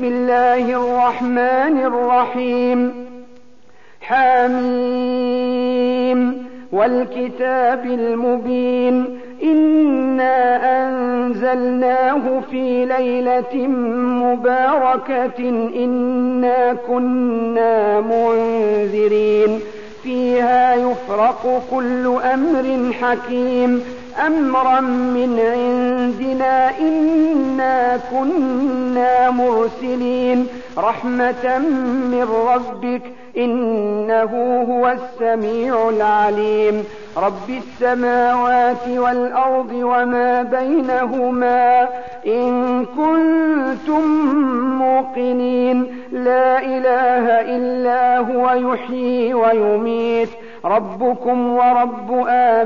بسم الله الرحمن الرحيم. حميم والكتاب المبين. إنا أنزلناه في ليلة مباركة إنا كنا منذرين فيها يفرق كل أمر حكيم أمرا من عندنا إنا كنا مرسلين رحمة من ربك إنه هو السميع العليم. رب السماوات والأرض وما بينهما إن كنتم موقنين لا إله إلا هو يحيي ويميت ربكم ورب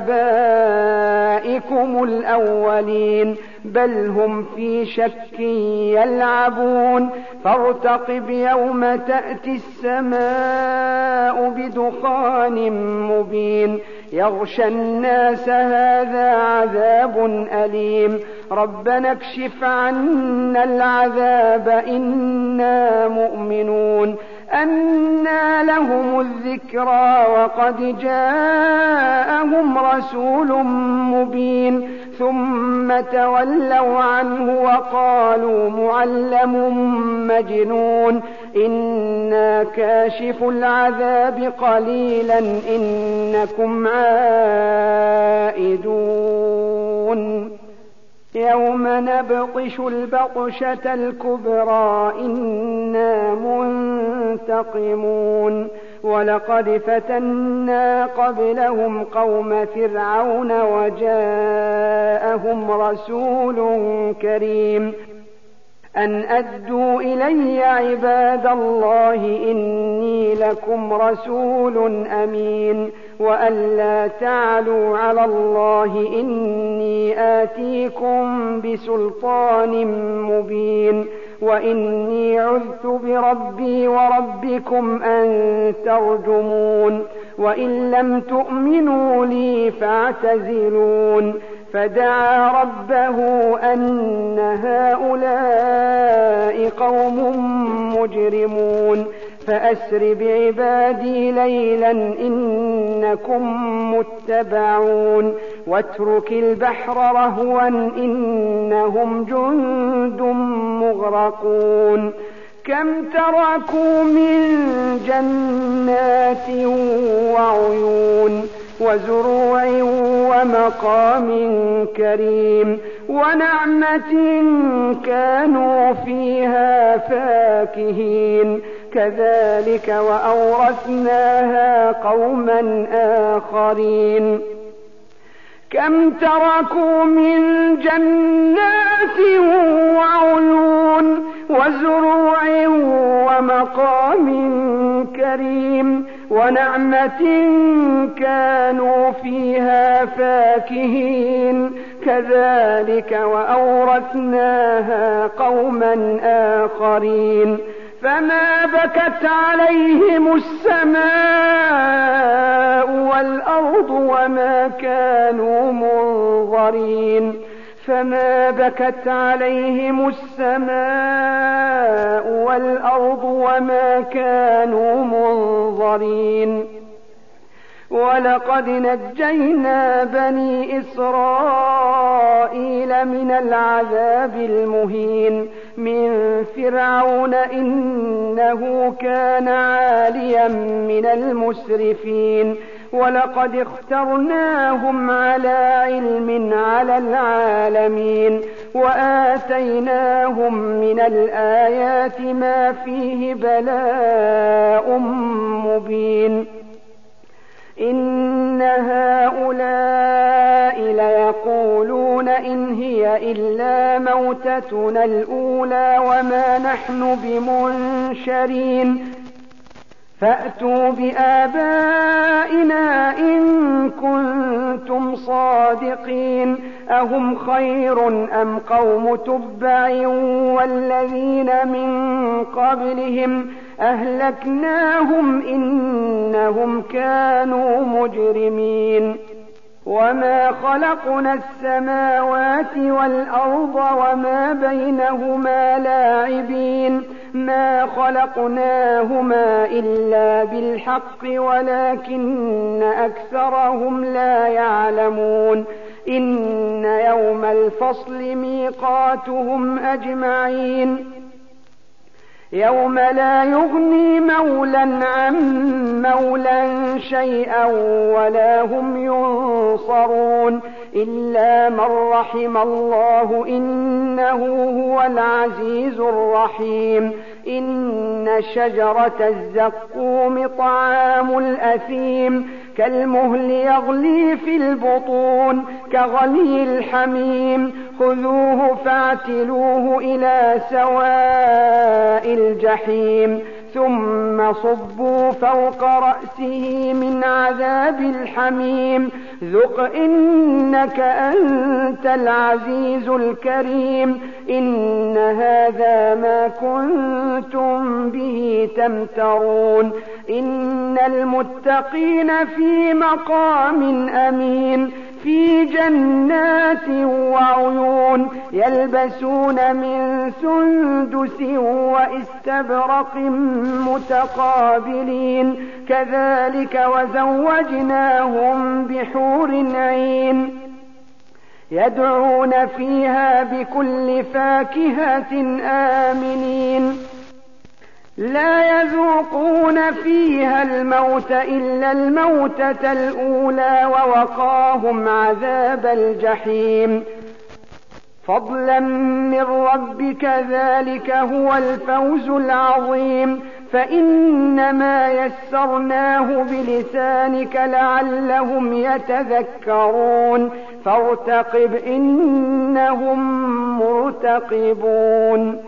آبائكم الأولين بل هم في شك يلعبون فارتقب يوم تأتي السماء بدخان مبين يغشى الناس هذا عذاب أليم ربنا اكشف عنا العذاب إنا مؤمنون. أنى لهم الذكرى وقد جاءهم رسول مبين ثم تولوا عنه وقالوا معلم مجنون إنا كاشف العذاب قليلا إنكم عائدون. يوم نبطش البطشة الكبرى إنا منتقمون. ولقد فتنا قبلهم قوم فرعون وجاءهم رسول كريم أن أدوا إلي عباد الله إني لكم رسول أمين وأن لا تعلوا على الله إني آتيكم بسلطان مبين وإني عذت بربي وربكم أن ترجمون وإن لم تؤمنوا لي فاعتزلون. فدعا ربه أن هؤلاء قوم مجرمون فأسر بعبادي ليلا إنكم متبعون واترك البحر رهوا إنهم جند مغرقون. كم تركوا من جنات وعيون وزروع ومقام كريم ونعمة كانوا فيها فاكهين كذلك وأورثناها قوما آخرين. كم تركوا من جنات وعيون وزروع ومقام كريم ونعمة كانوا فيها فاكهين كذلك وأورثناها قوما آخرين. فما بكت عليهم السماء والأرض وما كانوا منظرين. فما بكت عليهم السماء والأرض وما كانوا منظرين. ولقد نجينا بني إسرائيل من العذاب المهين من فرعون إنه كان عاليا من المسرفين ولقد اخترناهم على علم على العالمين وآتيناهم من الآيات ما فيه بلاء مبين. إن هؤلاء ليقولون إن هي إلا موتتنا الأولى وما نحن بمنشرين فأتوا بآبائنا إن كنتم صادقين أهم خير أم قوم تبع والذين من قبلهم أهلكناهم إنهم كانوا مجرمين. وما خلقنا السماوات والأرض وما بينهما لاعبين ما خلقناهما إلا بالحق ولكن أكثرهم لا يعلمون إن يوم الفصل ميقاتهم أجمعين يوم لا يغني مولى عن مولى شيئا ولا هم ينصرون إلا من رحم الله إنه هو العزيز الرحيم إن شجرة الزقوم طعام الأثيم كالمهل يغلي في البطون كغلي الحميم خذوه فاعتلوه إلى سواء الجحيم ثم صبوا فوق رأسه من عذاب الحميم ذق إنك أنت العزيز الكريم إن هذا ما كنتم به تمترون إن المتقين في مقام أمين في جنات وعيون يلبسون من سندس واستبرق متقابلين كذلك وزوجناهم بحور عين يدعون فيها بكل فاكهة آمنين لا يذوقون فيها الموت إلا الموتة الأولى ووقاهم عذاب الجحيم فضلا من ربك ذلك هو الفوز العظيم فإنما يسرناه بلسانك لعلهم يتذكرون فارتقب إنهم مرتقبون